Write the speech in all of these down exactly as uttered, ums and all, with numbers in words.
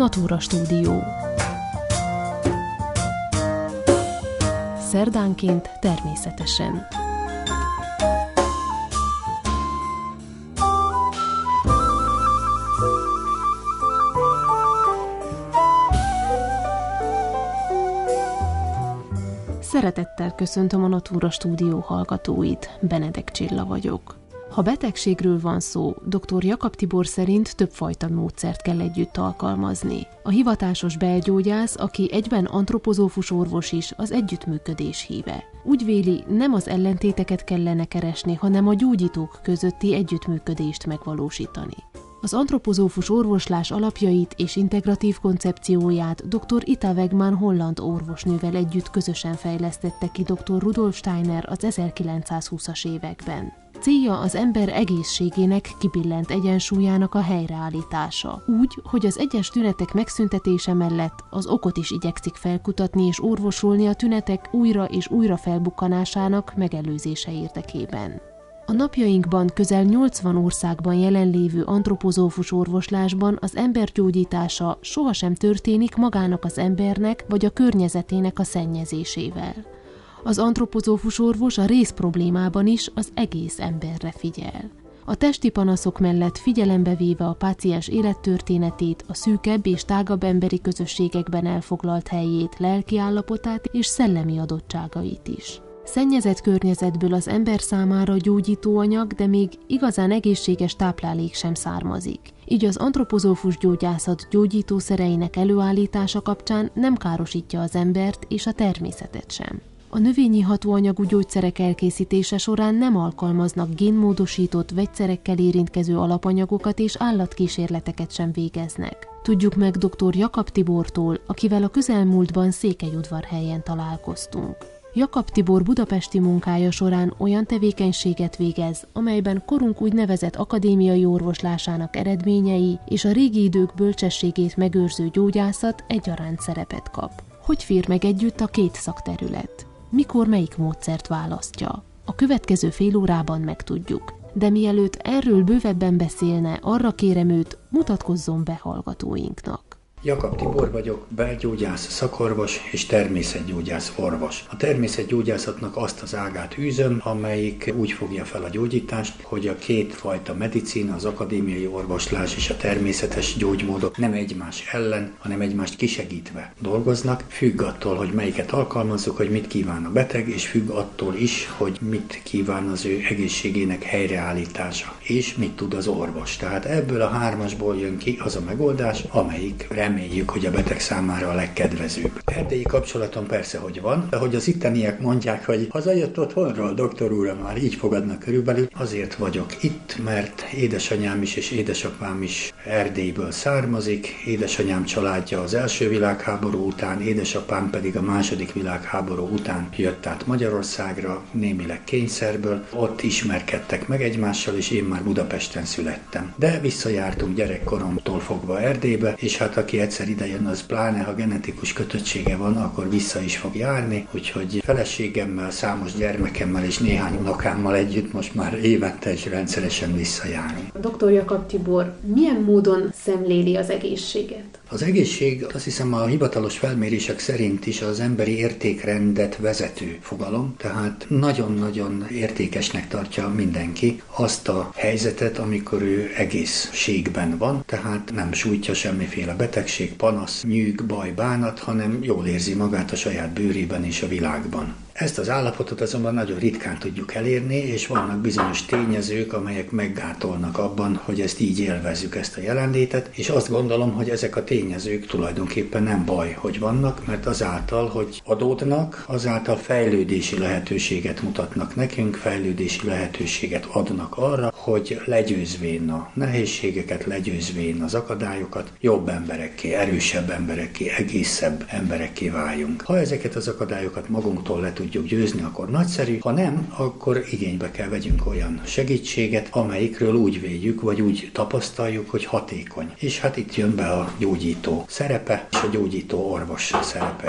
Natura Stúdió. Szerdánként természetesen. Szeretettel köszöntöm a Natura Stúdió hallgatóit, Benedek Csilla vagyok. Ha betegségről van szó, dr. Jakab Tibor szerint többfajta módszert kell együtt alkalmazni. A hivatásos belgyógyász, aki egyben antropozófus orvos is, az együttműködés híve. Úgy véli, nem az ellentéteket kellene keresni, hanem a gyógyítók közötti együttműködést megvalósítani. Az antropozófus orvoslás alapjait és integratív koncepcióját dr. Ita Wegman holland orvosnővel együtt közösen fejlesztette ki dr. Rudolf Steiner az ezerkilencszázhúszas években. Célja az ember egészségének kibillent egyensúlyának a helyreállítása, úgy, hogy az egyes tünetek megszüntetése mellett az okot is igyekszik felkutatni és orvosolni a tünetek újra és újra felbukkanásának megelőzése érdekében. A napjainkban közel nyolcvan országban jelenlévő antropozófus orvoslásban az ember gyógyítása sohasem történik magának az embernek vagy a környezetének a szennyezésével. Az antropozófus orvos a rész problémában is az egész emberre figyel. A testi panaszok mellett figyelembe véve a páciens élettörténetét, a szűkebb és tágabb emberi közösségekben elfoglalt helyét, lelki állapotát és szellemi adottságait is. Szennyezett környezetből az ember számára gyógyítóanyag, de még igazán egészséges táplálék sem származik. Így az antropozófus gyógyászat gyógyítószereinek előállítása kapcsán nem károsítja az embert és a természetet sem. A növényi hatóanyagú gyógyszerek elkészítése során nem alkalmaznak génmódosított, vegyszerekkel érintkező alapanyagokat és állatkísérleteket sem végeznek. Tudjuk meg dr. Jakab Tibortól, akivel a közelmúltban Székelyudvarhelyen találkoztunk. Jakab Tibor budapesti munkája során olyan tevékenységet végez, amelyben korunk úgynevezett akadémiai orvoslásának eredményei és a régi idők bölcsességét megőrző gyógyászat egyaránt szerepet kap. Hogy fér meg együtt a két szakterület? Mikor melyik módszert választja? A következő fél órában megtudjuk. De mielőtt erről bővebben beszélne, arra kérem őt, mutatkozzon be hallgatóinknak. Jakab Tibor vagyok, belgyógyász, szakorvos és természetgyógyász orvos. A természetgyógyászatnak azt az ágát űzöm, amelyik úgy fogja fel a gyógyítást, hogy a két fajta medicína, az akadémiai orvoslás és a természetes gyógymódok nem egymás ellen, hanem egymást kisegítve dolgoznak. Függ attól, hogy melyiket alkalmazzuk, hogy mit kíván a beteg, és függ attól is, hogy mit kíván az ő egészségének helyreállítása, és mit tud az orvos. Tehát ebből a hármasból jön ki az a megoldás, amelyik reméljük, hogy a beteg számára a legkedvezőbb. Erdélyi kapcsolatom persze, hogy van, de hogy az itteniek mondják, hogy hazajött otthonról, doktor úr, már így fogadnak körülbelül, azért vagyok itt, mert édesanyám is és édesapám is Erdélyből származik, édesanyám családja az első világháború után, édesapám pedig a második világháború után jött át Magyarországra, némileg kényszerből, ott ismerkedtek meg egymással, és én már Budapesten születtem. De visszajártunk gyerekkoromtól fogva Erdélybe, és hát aki egyszer idejön, az pláne, ha genetikus kötöttsége van, akkor vissza is fog járni, úgyhogy feleségemmel, számos gyermekemmel és néhány unokámmal együtt most már évente is rendszeresen visszajárunk. doktor Jakab Tibor, milyen módon szemléli az egészséget? Az egészség, azt hiszem, a hivatalos felmérések szerint is az emberi értékrendet vezető fogalom, tehát nagyon-nagyon értékesnek tartja mindenki azt a helyzetet, amikor ő egészségben van, tehát nem sújtja semmiféle betegség, panasz, nyűg, baj, bánat, hanem jól érzi magát a saját bőrében és a világban. Ezt az állapotot azonban nagyon ritkán tudjuk elérni, és vannak bizonyos tényezők, amelyek meggátolnak abban, hogy ezt így élvezzük, ezt a jelenlétet, és azt gondolom, hogy ezek a tényezők tulajdonképpen nem baj, hogy vannak, mert azáltal, hogy adódnak, azáltal fejlődési lehetőséget mutatnak nekünk, fejlődési lehetőséget adnak arra, hogy legyőzvén a nehézségeket, legyőzvén az akadályokat, jobb emberekké, erősebb emberekké, egészebb emberekké váljunk. Ha ezeket az akadályokat magunktól le tudjuk győzni, akkor nagyszerű, ha nem, akkor igénybe kell vegyünk olyan segítséget, amelyikről úgy véljük, vagy úgy tapasztaljuk, hogy hatékony. És hát itt jön be a gyógyító szerepe, és a gyógyító orvos szerepe is.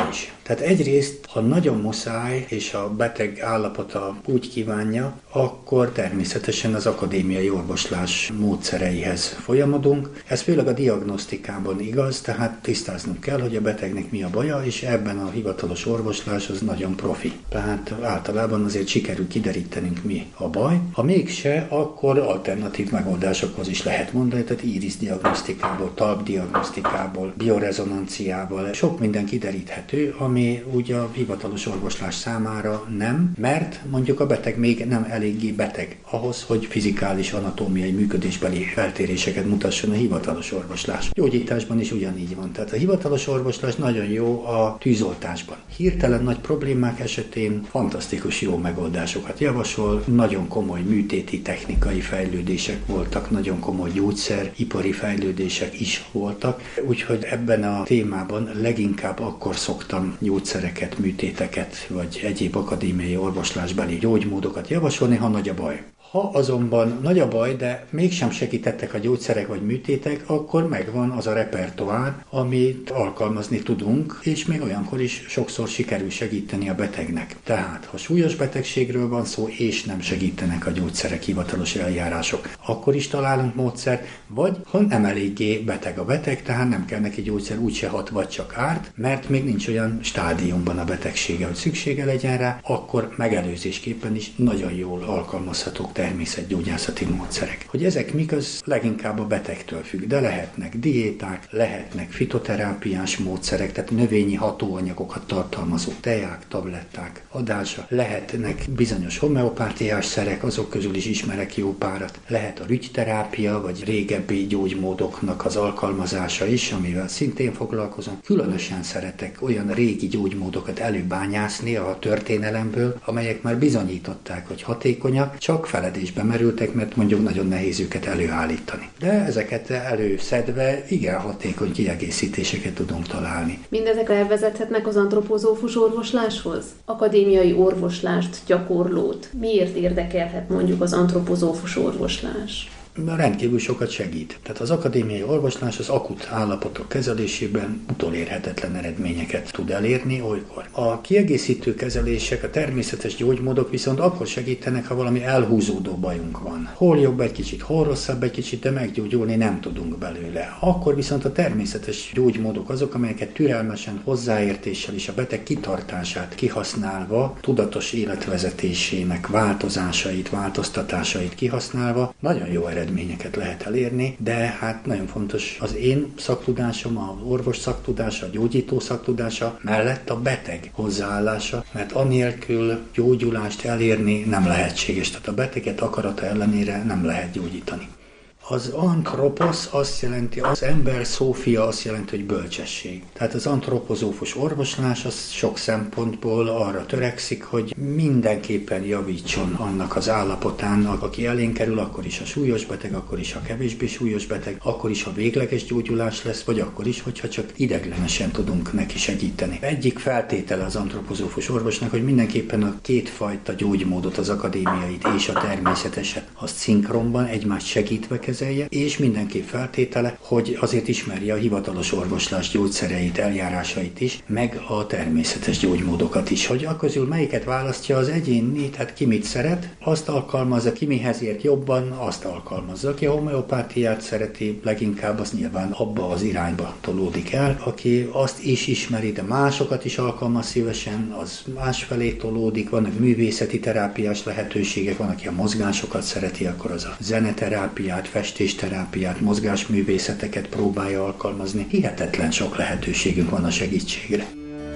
Tehát egyrészt, ha nagyon muszáj, és a beteg állapota úgy kívánja, akkor természetesen az akadémiai orvoslás módszereihez folyamodunk. Ez főleg a diagnosztikában igaz, tehát tisztáznunk kell, hogy a betegnek mi a baja, és ebben a hivatalos orvoslás az nagyon profi. Tehát általában azért sikerül kiderítenünk, mi a baj. Ha mégse, akkor alternatív megoldásokhoz is lehet mondani, tehát íris diagnosztikából, talpdiagnosztikából, biorezonanciával, sok minden kideríthető, ami úgy a hivatalos orvoslás számára nem, mert mondjuk a beteg még nem eléggé beteg ahhoz, hogy fizikális, anatómiai, működésbeli feltéréseket mutasson a hivatalos orvoslás. Gyógyításban is ugyanígy van. Tehát a hivatalos orvoslás nagyon jó a tűzoltásban. Hirtelen nagy problémák esetén fantasztikus jó megoldásokat javasol, nagyon komoly műtéti technikai fejlődések voltak, nagyon komoly gyógyszer, ipari fejlődések is voltak, úgyhogy ebben a témában leginkább akkor szoktam gyógyszereket, műtéteket, vagy egyéb akadémiai orvoslásbeli gyógymódokat javasolni, ha nagy a baj. Ha azonban nagy a baj, de mégsem segítettek a gyógyszerek vagy műtétek, akkor megvan az a repertoár, amit alkalmazni tudunk, és még olyankor is sokszor sikerül segíteni a betegnek. Tehát, ha súlyos betegségről van szó, és nem segítenek a gyógyszerek, hivatalos eljárások, akkor is találunk módszert, vagy ha nem eléggé beteg a beteg, tehát nem kell neki gyógyszer, úgyse hat, vagy csak árt, mert még nincs olyan stádiumban a betegsége, hogy szüksége legyen rá, akkor megelőzésképpen is nagyon jól alkalmazhatók természetgyógyászati módszerek. Hogy ezek mik, az leginkább a betegtől függ, de lehetnek diéták, lehetnek fitoterápiás módszerek, tehát növényi hatóanyagokat tartalmazó teák, tabletták adása, lehetnek bizonyos homeopátiás szerek, azok közül is ismerek jó párat, lehet a rügyterápia, vagy régebbi gyógymódoknak az alkalmazása is, amivel szintén foglalkozom. Különösen szeretek olyan régi gyógymódokat előbányászni a történelemből, amelyek már bizonyították, hogy hatékonyak, csak feledésbe merültek, mert mondjuk nagyon nehéz őket előállítani. De ezeket előszedve igen hatékony kiegészítéseket tudunk találni. Mindezek elvezethetnek az antropozófus orvosláshoz? Akadémiai orvoslást, gyakorlót miért érdekelhet mondjuk az antropozófus orvoslás? Rendkívül sokat segít. Tehát az akadémiai orvoslás az akut állapotok kezelésében utolérhetetlen eredményeket tud elérni olykor. A kiegészítő kezelések, a természetes gyógymódok viszont akkor segítenek, ha valami elhúzódó bajunk van. Hol jobb egy kicsit, hol rosszabb egy kicsit, de meggyógyulni nem tudunk belőle. Akkor viszont a természetes gyógymódok azok, amelyeket türelmesen, hozzáértéssel és a beteg kitartását kihasználva, tudatos életvezetésének változásait, változtatásait kihasználva nagyon jó eredményeket eredményeket lehet elérni, de hát nagyon fontos az én szaktudásom, az orvos szaktudása, a gyógyító szaktudása mellett a beteg hozzáállása, mert anélkül gyógyulást elérni nem lehetséges, tehát a beteget akarata ellenére nem lehet gyógyítani. Az antropos azt jelenti, az ember szófia azt jelenti, hogy bölcsesség. Tehát az antropozófus orvoslás az sok szempontból arra törekszik, hogy mindenképpen javítson annak az állapotán, aki elénk kerül, akkor is a súlyos beteg, akkor is a kevésbé súlyos beteg, akkor is, ha végleges gyógyulás lesz, vagy akkor is, hogyha csak ideiglenesen tudunk neki segíteni. Egyik feltétele az antropozófus orvosnak, hogy mindenképpen a kétfajta gyógymódot, az akadémiait és a természeteset, azt szinkronban egymást segítve kezelje, és mindenképp feltétele, hogy azért ismerje a hivatalos orvoslás gyógyszereit, eljárásait is, meg a természetes gyógymódokat is, hogy a közül melyiket választja az egyéni, tehát ki mit szeret, azt alkalmazza, ki mihez ért jobban, azt alkalmazza. Aki a homeopátiát szereti, leginkább az nyilván abba az irányba tolódik el, aki azt is ismeri, de másokat is alkalmaz szívesen, az másfelé tolódik, vannak művészeti terápiás lehetőségek, van, aki a mozgásokat szereti, akkor az a zeneterápiát, festésterápiát, mozgásművészeteket próbálja alkalmazni. Hihetetlen sok lehetőségünk van a segítségre.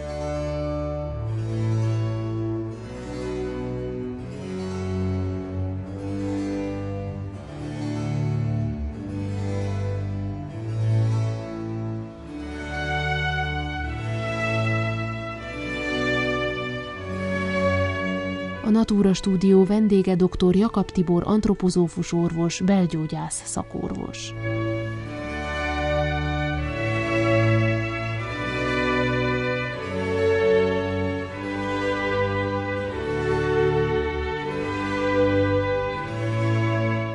A Natura Stúdió vendége dr. Jakab Tibor antropozófus orvos, belgyógyász szakorvos. Az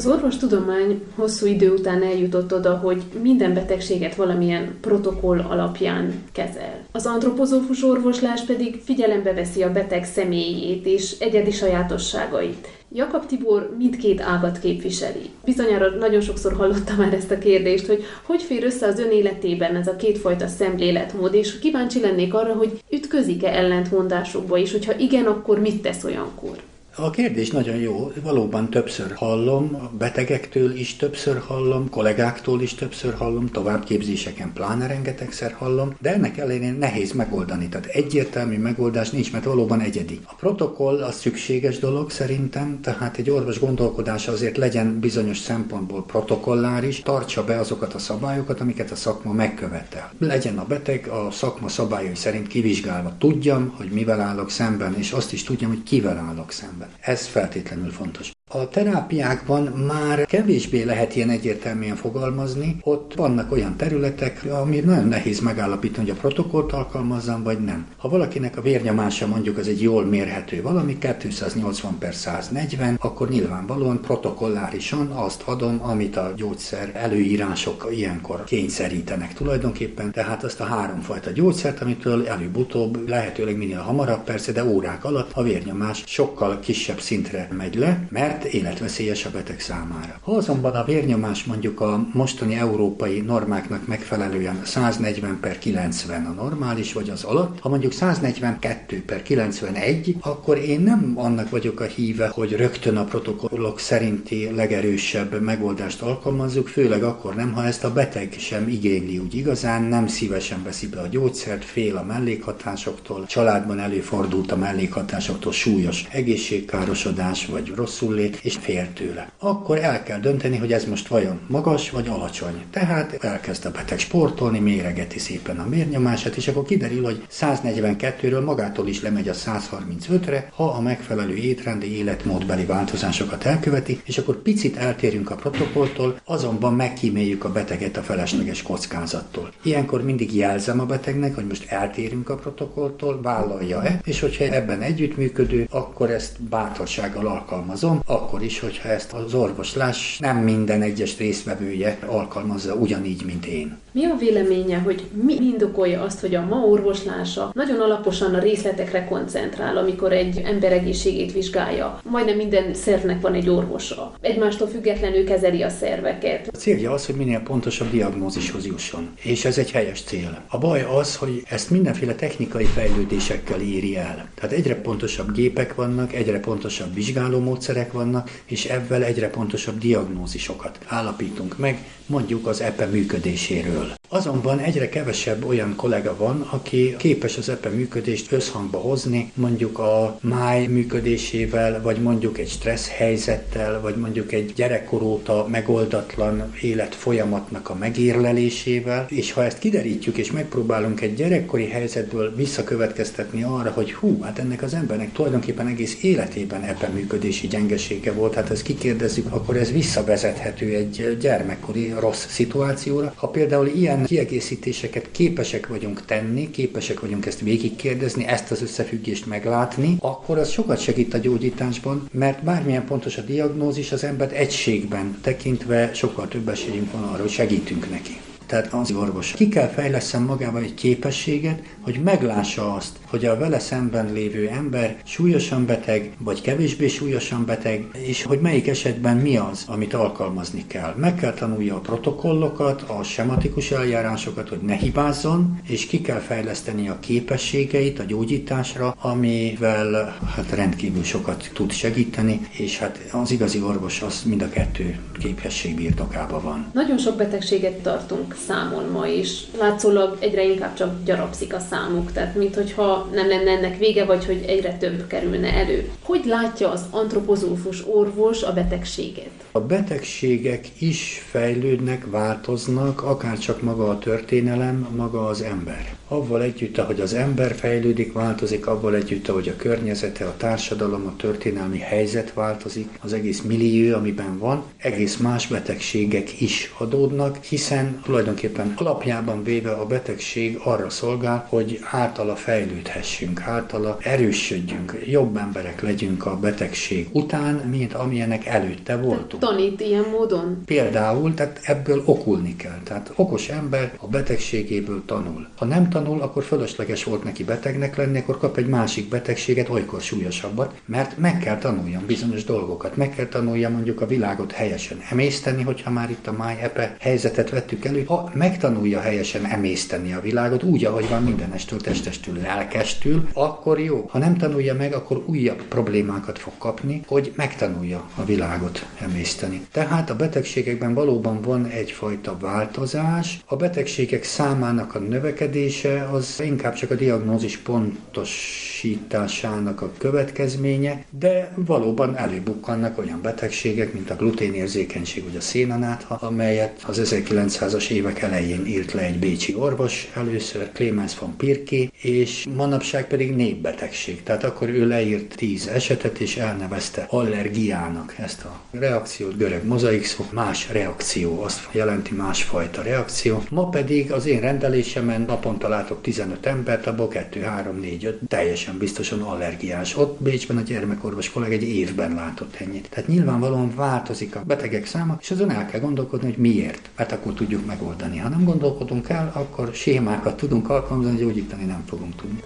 Az orvostudomány hosszú idő után eljutott oda, hogy minden betegséget valamilyen protokoll alapján kezel. Az antropozófus orvoslás pedig figyelembe veszi a beteg személyét és egyedi sajátosságait. Jakab Tibor mindkét ágat képviseli. Bizonyára nagyon sokszor hallottam már ezt a kérdést, hogy hogy fér össze az ön életében ez a kétfajta szemléletmód, és kíváncsi lennék arra, hogy ütközik-e ellentmondásokba, és hogyha igen, akkor mit tesz olyankor? A kérdés nagyon jó, valóban többször hallom, a betegektől is többször hallom, kollégáktól is többször hallom, továbbképzéseken pláne rengetegszer hallom, de ennek ellenére nehéz megoldani, tehát egyértelmű megoldás nincs, mert valóban egyedi. A protokoll az szükséges dolog szerintem, tehát egy orvos gondolkodása azért legyen bizonyos szempontból protokolláris, tartsa be azokat a szabályokat, amiket a szakma megkövetel. Legyen a beteg a szakma szabályai szerint kivizsgálva. Tudjam, hogy mivel állok szemben, és azt is tudjam, hogy kivel állok szemben. Ez feltétlenül fontos. A terápiákban már kevésbé lehet ilyen egyértelműen fogalmazni, ott vannak olyan területek, ami nagyon nehéz megállapítani, hogy a protokollt alkalmazzam, vagy nem. Ha valakinek a vérnyomása mondjuk az egy jól mérhető valami, kétszáznyolcvan per száznegyven, akkor nyilvánvalóan protokollárisan azt adom, amit a gyógyszer előírások ilyenkor kényszerítenek tulajdonképpen, tehát azt a háromfajta gyógyszert, amitől előbb-utóbb, lehetőleg minél hamarabb persze, de órák alatt a vérnyomás sokkal kisebb szintre megy le, mert életveszélyes a beteg számára. Ha azonban a vérnyomás mondjuk a mostani európai normáknak megfelelően száznegyven per kilencven a normális vagy az alatt, ha mondjuk száznegyvenkettő per kilencvenegy, akkor én nem annak vagyok a híve, hogy rögtön a protokollok szerinti legerősebb megoldást alkalmazzuk, főleg akkor nem, ha ezt a beteg sem igényli úgy igazán, nem szívesen veszi be a gyógyszert, fél a mellékhatásoktól, családban előfordult a mellékhatásoktól súlyos egészségkárosodás vagy rosszul lét, és fél tőle. Akkor el kell dönteni, hogy ez most vajon magas vagy alacsony. Tehát elkezd a beteg sportolni, méregeti szépen a vérnyomását, és akkor kiderül, hogy száznegyvenkettőről magától is lemegy a százharmincötre, ha a megfelelő étrendi életmódbeli változásokat elköveti, és akkor picit eltérünk a protokolltól, azonban megkíméljük a beteget a felesleges kockázattól. Ilyenkor mindig jelzem a betegnek, hogy most eltérünk a protokolltól, vállalja-e, és hogyha ebben együttműködő, akkor ezt bátorsággal alkalmazom, akkor is, hogyha ezt az orvoslás nem minden egyes résztvevője alkalmazza ugyanígy, mint én. Mi a véleménye, hogy mi indokolja azt, hogy a ma orvoslása nagyon alaposan a részletekre koncentrál, amikor egy ember egészségét vizsgálja? Majdnem minden szervnek van egy orvosa. Egymástól függetlenül kezeli a szerveket. A célja az, hogy minél pontosabb diagnózishoz jusson, és ez egy helyes cél. A baj az, hogy ezt mindenféle technikai fejlődésekkel éri el. Tehát egyre pontosabb gépek vannak, egyre pontosabb vizsgálómódszerek vannak, és ebben egyre pontosabb diagnózisokat állapítunk meg, mondjuk az epe működéséről. Azonban egyre kevesebb olyan kollega van, aki képes az epe működést összhangba hozni, mondjuk a máj működésével, vagy mondjuk egy stressz helyzettel, vagy mondjuk egy gyerekkor óta megoldatlan életfolyamatnak a megérlelésével, és ha ezt kiderítjük, és megpróbálunk egy gyerekkori helyzetből visszakövetkeztetni arra, hogy hú, hát ennek az embernek tulajdonképpen egész életében epe működési gyengesége volt, hát ezt kikérdezzük, akkor ez visszavezethető egy gyermekkori rossz szituációra. Ha például ilyen kiegészítéseket képesek vagyunk tenni, képesek vagyunk ezt végigkérdezni, ezt az összefüggést meglátni, akkor az sokat segít a gyógyításban, mert bármilyen pontos a diagnózis, az embert egységben tekintve sokkal több esélyünk van arra, hogy segítünk neki. Tehát az orvos ki kell fejleszten magában egy képességet, hogy meglássa azt, hogy a vele szemben lévő ember súlyosan beteg, vagy kevésbé súlyosan beteg, és hogy melyik esetben mi az, amit alkalmazni kell. Meg kell tanulja a protokollokat, a sematikus eljárásokat, hogy ne hibázzon, és ki kell fejleszteni a képességeit a gyógyításra, amivel hát rendkívül sokat tud segíteni, és hát az igazi orvos az mind a kettő képesség birtokában van. Nagyon sok betegséget tartunk számon ma is. Látszólag egyre inkább csak gyarapszik a számuk, tehát minthogyha nem lenne ennek vége, vagy hogy egyre több kerülne elő. Hogy látja az antropozófus orvos a betegséget? A betegségek is fejlődnek, változnak, akár csak maga a történelem, maga az ember. avval együtt, ahogy az ember fejlődik, változik, avval együtt, ahogy a környezete, a társadalom, a történelmi helyzet változik, az egész millió, amiben van, egész más betegségek is adódnak, hiszen tulajdonképpen alapjában véve a betegség arra szolgál, hogy általa fejlődhessünk, általa erősödjünk, jobb emberek legyünk a betegség után, mint amilyenek előtte voltunk. Tanít ilyen módon? Például, tehát ebből okulni kell. Tehát okos ember a betegségéből tanul. Ha nem tanul, akkor fölösleges volt neki betegnek lenni, akkor kap egy másik betegséget, olykor súlyosabbat, mert meg kell tanuljam bizonyos dolgokat, meg kell tanuljam mondjuk a világot helyesen emészteni, hogyha már itt a MyEpe helyzetet vettük elő. Ha megtanulja helyesen emészteni a világot, úgy, ahogy van mindenestől, testestől, lelkestül, akkor jó. Ha nem tanulja meg, akkor újabb problémákat fog kapni, hogy megtanulja a világot emészteni. Tehát a betegségekben valóban van egyfajta változás. A betegségek számának a növekedése az inkább csak a diagnózis pontosításának a következménye, de valóban előbukkannak olyan betegségek, mint a gluténérzékenység, vagy a szénanátha, amelyet az ezerkilencszázas évek elején írt le egy bécsi orvos először, Clemens von Pirqué, és manapság pedig népbetegség. Tehát akkor ő leírt tíz esetet, és elnevezte allergiának ezt a reakciót, görög mozaik szó, más reakció, azt jelenti másfajta reakció. Ma pedig az én rendelésemen naponta látok tizenöt embert, abból kettő, három, négy, öt teljesen biztosan allergiás. Ott Bécsben a gyermekorvos kollega egy évben látott ennyit. Tehát nyilvánvalóan változik a betegek száma, és azon el kell gondolkodni, hogy miért, mert akkor tudjuk megoldani. Ha nem gondolkodunk el, akkor sémákat tudunk alkalmazni, gyógyítani nem fogunk tudni.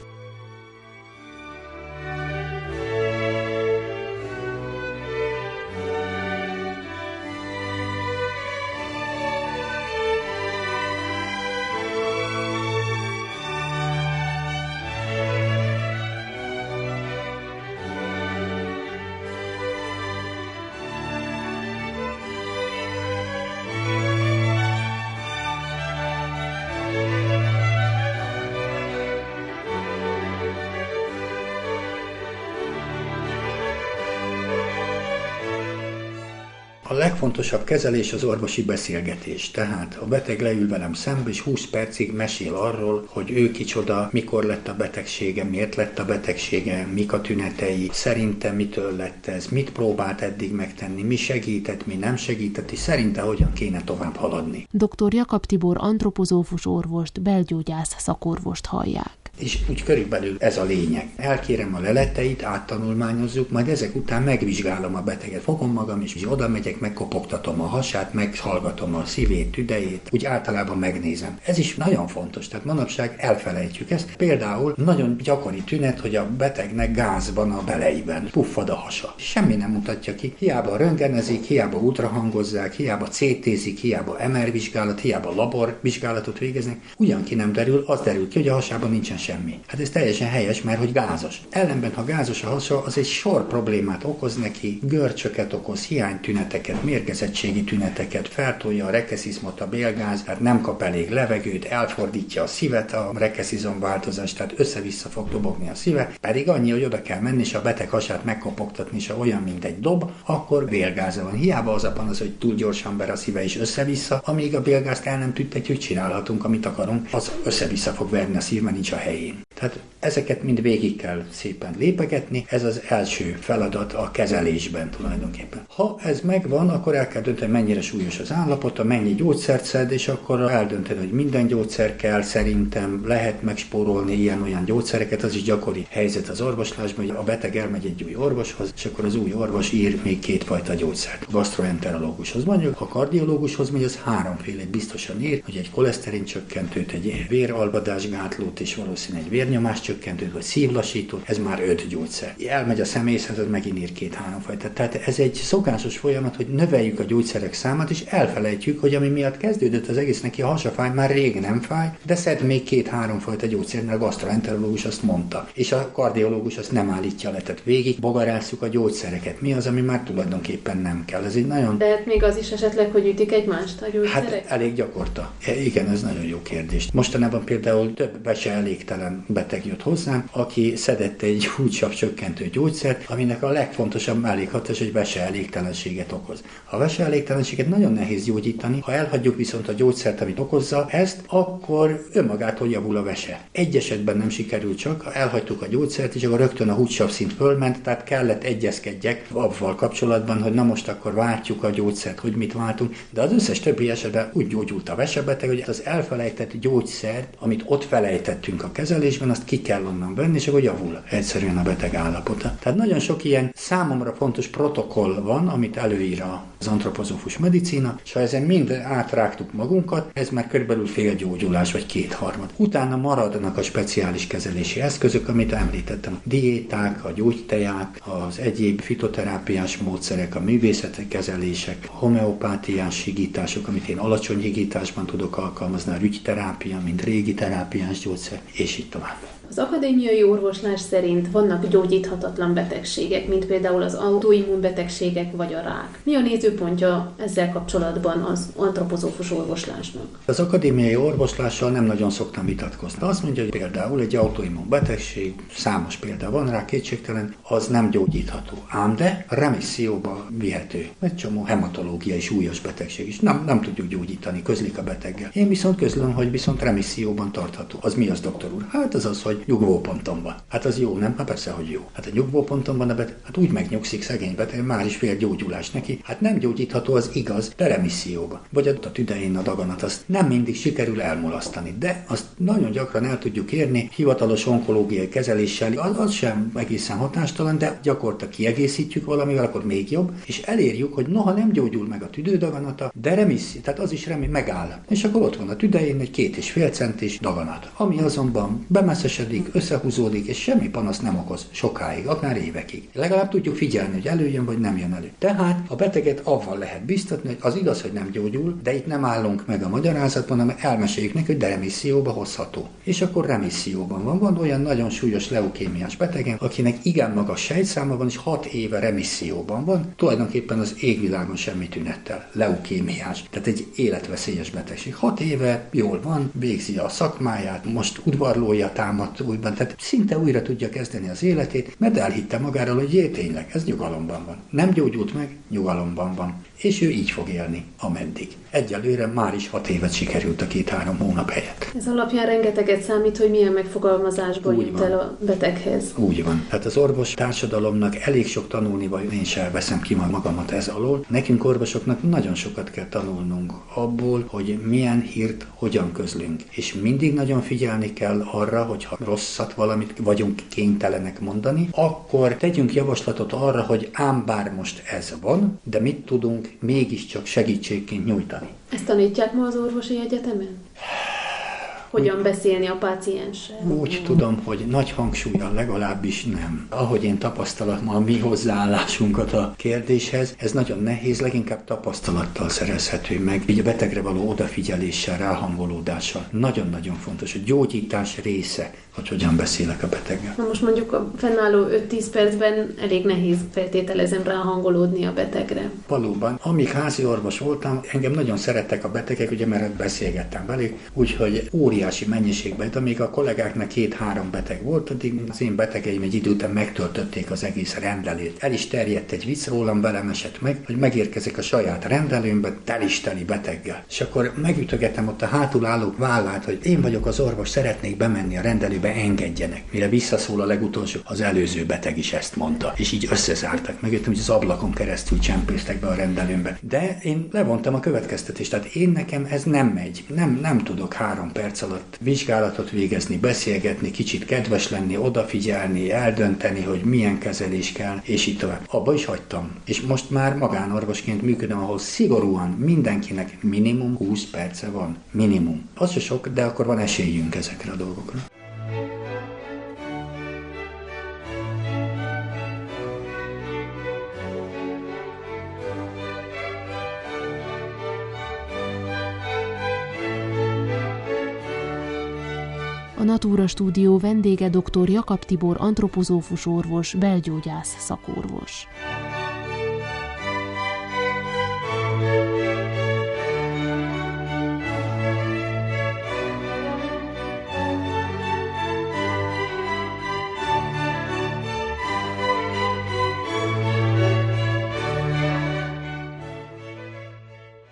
A legfontosabb kezelés az orvosi beszélgetés. Tehát a beteg leül velem szembe, és húsz percig mesél arról, hogy ő kicsoda, mikor lett a betegsége, miért lett a betegsége, mik a tünetei, szerintem mitől lett ez, mit próbált eddig megtenni, mi segített, mi nem segített, és szerinte hogyan kéne tovább haladni. doktor Jakab Tibor antropozófus orvost, belgyógyász szakorvost hallják. És úgy körülbelül ez a lényeg. Elkérem a leleteit, áttanulmányozzuk, majd ezek után megvizsgálom a beteget. Fogom magam, és oda megyek, megkopogtatom a hasát, meghallgatom a szívét, tüdejét, úgy általában megnézem. Ez is nagyon fontos, tehát manapság elfelejtjük ezt. Például nagyon gyakori tünet, hogy a betegnek gáz van a beleiben, puffad a hasa. Semmi nem mutatja ki. Hiába röntgenezik, hiába ultrahangozzák, hiába cé tézik, hiába em er vizsgálat, hiába laborvizsgálatot végeznek. Ugyan ki nem derül, az derül ki, hogy a hasában nincsen semmi. Hát ez teljesen helyes, mert hogy gázos. Ellenben, ha gázos a hasa, az egy sor problémát okoz neki, görcsöket okoz, hiánytüneteket, mérgezettségi tüneteket, feltolja a rekeszizmot, a bélgáz, tehát nem kap elég levegőt, elfordítja a szívet, a rekeszizom változás, tehát össze-vissza fog dobogni a szíve, pedig annyi, hogy oda kell menni, és a beteg hasát megkopogtatni, és olyan, mint egy dob, akkor bélgáza van. Hiába az abban az, hogy túl gyorsan ber a szíve is össze-vissza, amíg a bélgázt el nem tüntetjük, csinálhatunk, amit akarunk, az össze-vissza fog verni a szív, mert nincs a helyén. Tehát ezeket mind végig kell szépen lépegetni, ez az első feladat a kezelésben tulajdonképpen. Ha ez megvan, akkor el kell dönteni, mennyire súlyos az állapota, mennyi gyógyszert szed, és akkor eldönteni, hogy minden gyógyszer kell, szerintem lehet megspórolni ilyen-olyan gyógyszereket, az is gyakori helyzet az orvoslásban, hogy a beteg elmegy egy új orvoshoz, és akkor az új orvos ír még kétfajta gyógyszert. Gastroenterológushoz mondjuk, ha kardiológushoz megy, az háromfélét biztosan ír, hogy egy koleszterin csökkentőt, egy véralvadásgátlót és valószínűleg egy vérnyomás csökkentőt, vagy szívlassítót, ez már öt gyógyszer. Elmegy a személyhez, az megint ír két-három fajta. Tehát ez egy szokásos folyamat, hogy növeljük a gyógyszerek számát, és elfelejtjük, hogy ami miatt kezdődött az egész, neki a hasafáj már rég nem fáj, de szed még két-három fajta gyógyszert, mert a gastroenterológus azt mondta. És a kardiológus azt nem állítja le. Tehát végig bogarázzuk a gyógyszereket. Mi az, ami már tulajdonképpen nem kell. Ez egy nagyon... De még az is esetleg, hogy ütik egymást a gyógyszerek? Hát elég gyakorta. Igen, ez nagyon jó kérdés. Mostanában például több be se elégtelen beteg jött jött hozzám, aki szedett egy húgysav csökkentő gyógyszert, aminek a legfontosabb mellékhatás, hogy veseelégtelenséget okoz. A veseelégtelenséget nagyon nehéz gyógyítani, ha elhagyjuk viszont a gyógyszert, amit okozza ezt, akkor önmagától javul a vese. Egy esetben nem sikerült csak, ha elhagytuk a gyógyszert, és akkor rögtön a húgysav szint fölment, tehát kellett egyezkedjek avval kapcsolatban, hogy na most akkor váltjuk a gyógyszert, hogy mit váltunk, de az összes többi esetben úgy gyógyult a vesebeteg, hogy az elfelejtett gyógyszert, amit ott felejtettünk a kezelésben, azt ki kell onnan venni, és akkor javul egyszerűen a beteg állapota. Tehát nagyon sok ilyen számomra fontos protokoll van, amit előír az antropozófus medicína, és ha ezen mind átrágtuk magunkat, ez már körülbelül félgyógyulás, vagy kétharmad. Utána maradnak a speciális kezelési eszközök, amit említettem. A diéták, a gyógyteják, az egyéb fitoterápiás módszerek, a művészeti kezelések, homeopátiás higítások, amit én alacsony higításban tudok alkalmazni, a rügyterápia, mint régi terápiás gyógyszer, és így tovább. Az akadémiai orvoslás szerint vannak gyógyíthatatlan betegségek, mint például az autoimmunbetegségek vagy a rák. Mi a nézőpontja ezzel kapcsolatban az antropozófus orvoslásnak? Az akadémiai orvoslással nem nagyon szoktam vitatkozni. Azt mondja, hogy például egy autoimmunbetegség, számos példa van rá, kétségtelen, az nem gyógyítható. Ám de remisszióba vihető. Egy csomó hematológiai súlyos betegség is. Nem, nem tudjuk gyógyítani, közlik a beteggel. Én viszont közlöm, hogy viszont remisszióban tartható. Az mi az, doktor úr? Hát az az, hogy nyugvóponton van. Hát az jó, nem? Hát persze, hogy jó. Hát a nyugvóponton van a beteg, hát úgy megnyugszik szegény beteg, már is fél gyógyulás neki. Hát nem gyógyítható, az igaz, de remisszióba. Vagy a tüdején a daganat, azt nem mindig sikerül elmulasztani, de azt nagyon gyakran el tudjuk érni hivatalos onkológiai kezeléssel, az, az sem egészen hatástalan, de gyakorta kiegészítjük valamivel, akkor még jobb, és elérjük, hogy noha nem gyógyul meg a tüdődaganata, de remisszió, tehát az is remény megáll. És akkor ott van a tüdején egy két és fél centis daganat, ami azonban bemesszesedik, összehúzódik, és semmi panasz nem okoz sokáig, akár évekig. Legalább tudjuk figyelni, hogy előjön, vagy nem jön elő. Tehát a beteget avval lehet biztatni, hogy az igaz, hogy nem gyógyul, de itt nem állunk meg a magyarázatban, hanem elmeséljük neki, hogy de remisszióba hozható. És akkor remisszióban van. Van olyan nagyon súlyos leukémiás betegen, akinek igen magas sejtszáma van, és hat éve remisszióban van, tulajdonképpen az égvilágon semmi tünettel. Leukémiás. Tehát egy életveszélyes betegség. Hat éve jól van, végzi a szakmáját, most udvarlója támad újban, tehát szinte újra tudja kezdeni az életét, mert elhitte magáról, hogy jé, tényleg, ez nyugalomban van. Nem gyógyult meg, nyugalomban van. És ő így fog élni, ameddig. Egyelőre már is hat évet sikerült a két-három hónap helyett. Ez alapján rengeteget számít, hogy milyen megfogalmazásban Úgy jut van. el a beteghez. Úgy van. Tehát az orvos társadalomnak elég sok tanulnival, én sem veszem ki magamat ez alól. Nekünk orvosoknak nagyon sokat kell tanulnunk abból, hogy milyen hírt hogyan közlünk. És mindig nagyon figyelni kell arra, hogyha rosszat valamit vagyunk kénytelenek mondani, akkor tegyünk javaslatot arra, hogy ám bár most ez van, de mit tudunk mégiscsak segítségként nyújtani. Ezt tanítják ma az orvosi egyetemen? Hogyan beszélni a pácienssel? Úgy tudom, hogy nagy hangsúlyan legalábbis nem. Ahogy én tapasztalom a mi hozzáállásunkat a kérdéshez, ez nagyon nehéz, leginkább tapasztalattal szerezhető meg, így a betegre való odafigyeléssel, ráhangolódással. Nagyon-nagyon fontos, a gyógyítás része, hogy hogyan beszélek a beteggel. Na most mondjuk a fennálló öt-tíz percben elég nehéz, feltételezem, ráhangolódni a betegre. Valóban, amíg házi orvos voltam, engem nagyon szerettek a betegek, ugye mert beszélgettem velük, úgyhogy óriási mennyiségben, amíg a kollégáknak két-három beteg volt, addig az én betegeim egy idő után megtöltötték az egész rendelőt. El is terjedt egy vicc rólam, velem esett meg, hogy megérkezik a saját rendelőmbe telisteli beteggel. És akkor megütögetem ott a hátul állók vállát, hogy én vagyok az orvos, szeretnék bemenni a rendelőbe, engedjenek. Mire visszaszól a legutolsó, az előző beteg is ezt mondta. És így összezártak meg, hogy az ablakon keresztül csempésztek be a rendelőmbe. De én levontam a következtetést, tehát én nekem ez nem megy. Nem, nem tudok három perc alatt vizsgálatot végezni, beszélgetni, kicsit kedves lenni, odafigyelni, eldönteni, hogy milyen kezelés kell, és így tovább. Abba is hagytam. És most már magánorvosként működöm, ahol szigorúan mindenkinek minimum húsz perce van. Minimum. Az se sok, de akkor van esélyünk ezekre a dolgokra. A Natura Stúdió vendége dr. Jakab Tibor antropozófus orvos, belgyógyász szakorvos.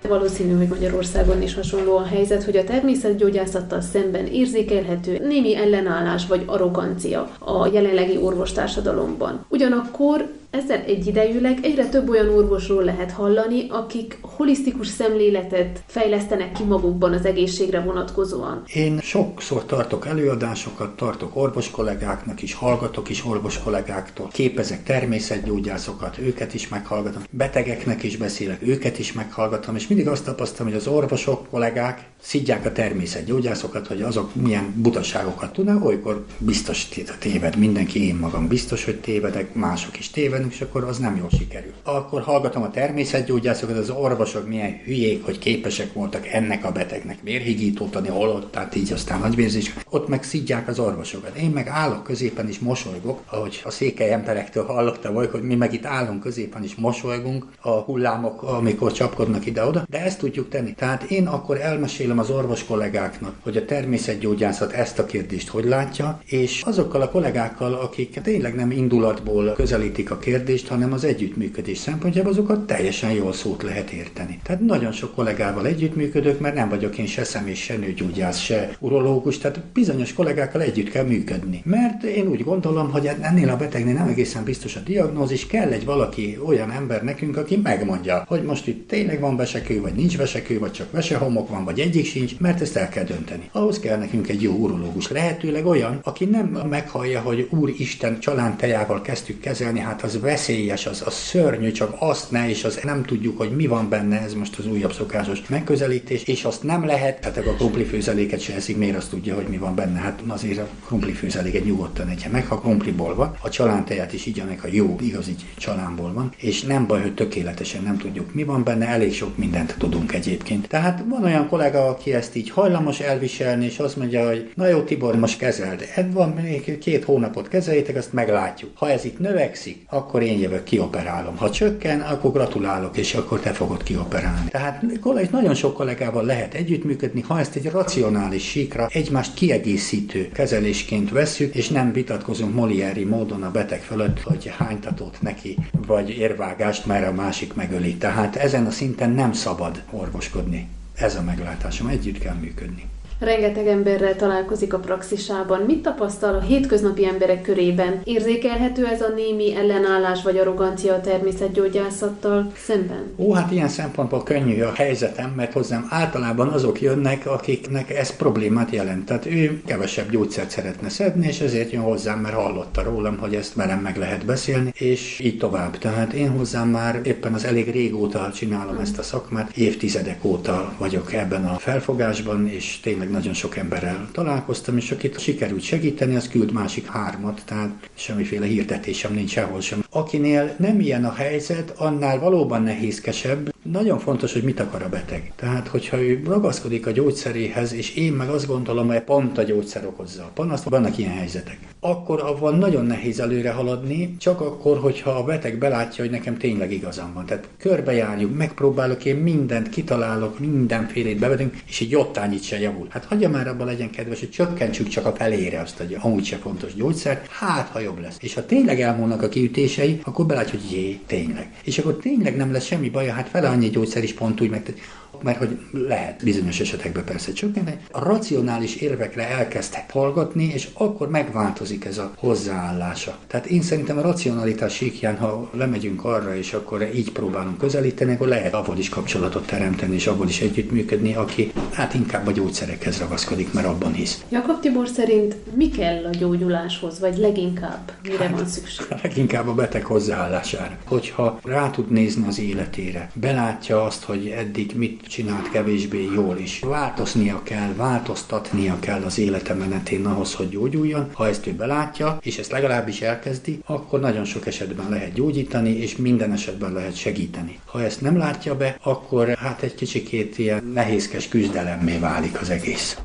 Valószínű, hogy Magyarországon is hasonló a helyzet, hogy a természetgyógyászattal szemben érzékelhető némi ellenállás vagy arrogancia a jelenlegi orvostársadalomban. Ugyanakkor ezzel egyidejűleg egyre több olyan orvosról lehet hallani, akik holisztikus szemléletet fejlesztenek ki magukban az egészségre vonatkozóan. Én sokszor tartok előadásokat, tartok orvos kollégáknak is, hallgatok is orvos kollégáktól, képezek természetgyógyászokat, őket is meghallgatom, betegeknek is beszélek, őket is meghallgatom, és mindig azt tapasztalom, hogy az orvosok, kollégák szidják a természetgyógyászokat, hogy azok milyen butaságokat tudnak, olykor biztos téved mindenki, én magam biztos, hogy tévedek, mások is tévednek, és akkor az nem jól sikerül. Akkor hallgatom a természetgyógyászokat, az orvosok milyen hülyék, hogy képesek voltak ennek a betegnek vérhigítót adni, holott, tehát így aztán nagyvérzés. Ott meg szidják az orvosokat. Én meg állok középen és mosolygok, ahogy a székely emberektől hallottam, hogy mi meg itt állunk középen és mosolygunk, a hullámok, amikor csapkodnak ide-oda, de ezt tudjuk tenni. Tehát én akkor elmesélem az orvos kollégáknak, hogy a természetgyógyászat ezt a kérdést hogy látja, és azokkal a kollégákkal, akik tényleg nem indulatból közelítik a kérdést, hanem az együttműködés szempontjából, azokat teljesen jól szót lehet érteni. Tehát nagyon sok kollégával együttműködök, mert nem vagyok én se személy, se nőgyógyász, se urológus, tehát bizonyos kollégákkal együtt kell működni. Mert én úgy gondolom, hogy ennél a betegnél nem egészen biztos a diagnózis, kell egy valaki, olyan ember nekünk, aki megmondja, hogy most itt tényleg van vesekő, vagy nincs vesekő, vagy csak vesehomok van, vagy egyik sincs, mert ezt el kell dönteni. Ahhoz kell nekünk egy jó urológus. Lehetőleg olyan, aki nem meghallja, hogy Úristen csalánteával kezdtük kezelni, hát az veszélyes, az, az szörnyű, csak azt ne, és az nem tudjuk, hogy mi van benne, ez most az újabb szokásos megközelítés, és azt nem lehet, hát a krumplifőzeléket se eszik, miért azt tudja, hogy mi van benne, hát azért a krumplifőzeléket nyugodtan egye meg, ha krumpliból van, a csalánteját is igyanak, a jó, igazi csalánból van, és nem baj, hogy tökéletesen nem tudjuk, mi van benne, elég sok mindent tudunk egyébként. Tehát van olyan kollega, aki ezt így hajlamos elviselni, és azt mondja, hogy na jó, Tibor, most kezeld, ez van, még két hónapot kezeljétek, azt meglátjuk. Ha ez itt növekszik, akkor én jövök, kioperálom. Ha csökken, akkor gratulálok, és akkor te fogod kioperálni. Tehát nagyon sok kollégával lehet együttműködni, ha ezt egy racionális síkra, egymást kiegészítő kezelésként vesszük, és nem vitatkozunk Molière-i módon a beteg fölött, hogy hánytatót neki, vagy érvágást, mert a másik megöli. Tehát ezen a szinten nem szabad orvoskodni. Ez a meglátásom, együtt kell működni. Rengeteg emberrel találkozik a praxisában. Mit tapasztal a hétköznapi emberek körében? Érzékelhető ez a némi ellenállás vagy arrogancia a természetgyógyászattal szemben? Ó, hát ilyen szempontból könnyű a helyzetem, mert hozzám általában azok jönnek, akiknek ez problémát jelent. Tehát ő kevesebb gyógyszert szeretne szedni, és ezért jön hozzám, mert hallotta rólam, hogy ezt velem meg lehet beszélni, és így tovább. Tehát én hozzám már éppen az elég régóta csinálom ezt a szakmát, évtizedek óta vagyok ebben a felfogásban, és tényleg nagyon sok emberrel találkoztam, és akit sikerült segíteni, az küld másik hármat, tehát semmiféle hirdetésem nincs sehol sem. Akinél nem ilyen a helyzet, annál valóban nehézkesebb. Nagyon fontos, hogy mit akar a beteg. Tehát, hogyha ő ragaszkodik a gyógyszeréhez, és én meg azt gondolom, hogy pont a gyógyszer okozza a panaszt, vannak ilyen helyzetek. Akkor avval nagyon nehéz előre haladni, csak akkor, hogyha a beteg belátja, hogy nekem tényleg igazam van. Tehát körbejárjuk, megpróbálok én mindent, kitalálok, mindenfélét bevetünk, és egy jottányit se javul. Hát hagyja már abban legyen kedves, hogy csökkentsük csak a felére azt, hogy amúgy se fontos gyógyszert, hát ha jobb lesz. És ha tényleg elmúlnak a kiütései, akkor belátja, hogy jé, tényleg. És akkor tényleg nem lesz semmi baja, hát fele annyi gyógyszer is pont úgy meg, mert hogy lehet bizonyos esetekben persze csökkenteni. A racionális érvekre elkezdhet hallgatni, és akkor megváltozik ez a hozzáállása. Tehát én szerintem a racionalitás síkján, ha lemegyünk arra, és akkor így próbálunk közelíteni, akkor lehet avval is kapcsolatot teremteni, és avval is együttműködni, aki hát inkább a gyógyszerekhez ragaszkodik, mert abban hisz. Jakab Tibor szerint mi kell a gyógyuláshoz, vagy leginkább mire hát, van szükség? Leginkább a beteg hozzáállására. Hogyha rá tud nézni az életére, belátja azt, hogy eddig mit csinált kevésbé jól is. Változnia kell, változtatnia kell az élete menetén ahhoz, hogy gyógyuljon. Ha ezt ő belátja, és ezt legalábbis elkezdi, akkor nagyon sok esetben lehet gyógyítani, és minden esetben lehet segíteni. Ha ezt nem látja be, akkor hát egy kicsikét ilyen nehézkes küzdelemmé válik az egész.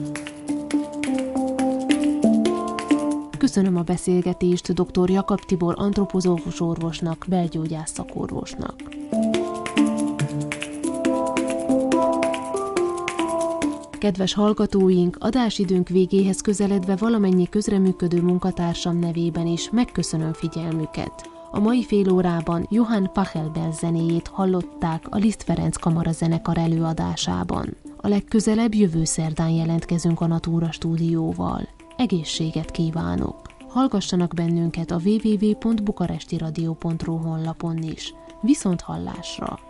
Köszönöm a beszélgetést dr. Jakab Tibor antropozófus orvosnak, belgyógyász szakorvosnak. Kedves hallgatóink, adásidőnk végéhez közeledve valamennyi közreműködő munkatársam nevében is megköszönöm figyelmüket. A mai fél órában Johann Pachelbel zenéjét hallották a Liszt Ferenc Kamarazenekar előadásában. A legközelebb jövő szerdán jelentkezünk a Natura stúdióval. Egészséget kívánok! Hallgassanak bennünket a double-u double-u double-u pont bukarestiradio pont ru honlapon is. Viszont hallásra!